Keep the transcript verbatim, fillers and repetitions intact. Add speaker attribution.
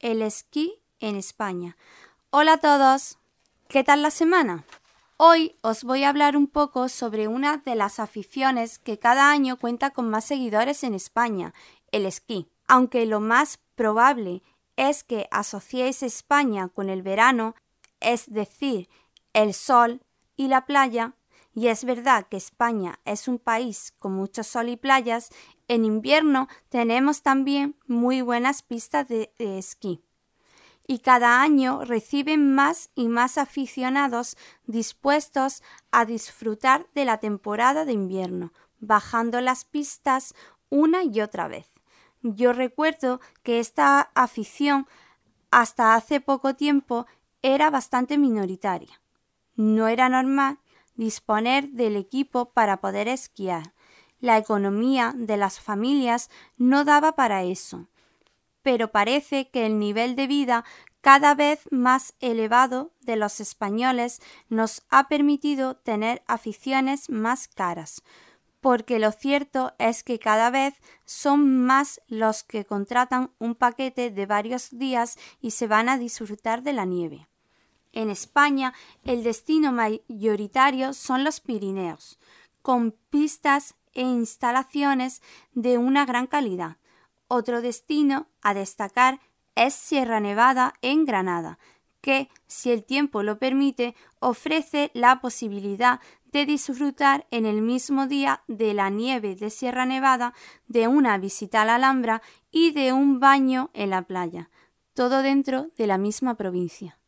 Speaker 1: el esquí en España. Hola a todos, ¿qué tal la semana? Hoy os voy a hablar un poco sobre una de las aficiones que cada año cuenta con más seguidores en España, el esquí. Aunque lo más probable es que asociéis España con el verano, es decir, el sol y la playa, y es verdad que España es un país con mucho sol y playas, en invierno tenemos también muy buenas pistas de, de esquí. Y cada año reciben más y más aficionados dispuestos a disfrutar de la temporada de invierno, bajando las pistas una y otra vez. Yo recuerdo que esta afición hasta hace poco tiempo era bastante minoritaria. No era normal disponer del equipo para poder esquiar. La economía de las familias no daba para eso. Pero parece que el nivel de vida cada vez más elevado de los españoles nos ha permitido tener aficiones más caras, porque lo cierto es que cada vez son más los que contratan un paquete de varios días y se van a disfrutar de la nieve. En España, el destino mayoritario son los Pirineos, con pistas e instalaciones de una gran calidad. Otro destino a destacar es Sierra Nevada en Granada, que, si el tiempo lo permite, ofrece la posibilidad de disfrutar en el mismo día de la nieve de Sierra Nevada, de una visita a la Alhambra y de un baño en la playa, todo dentro de la misma provincia.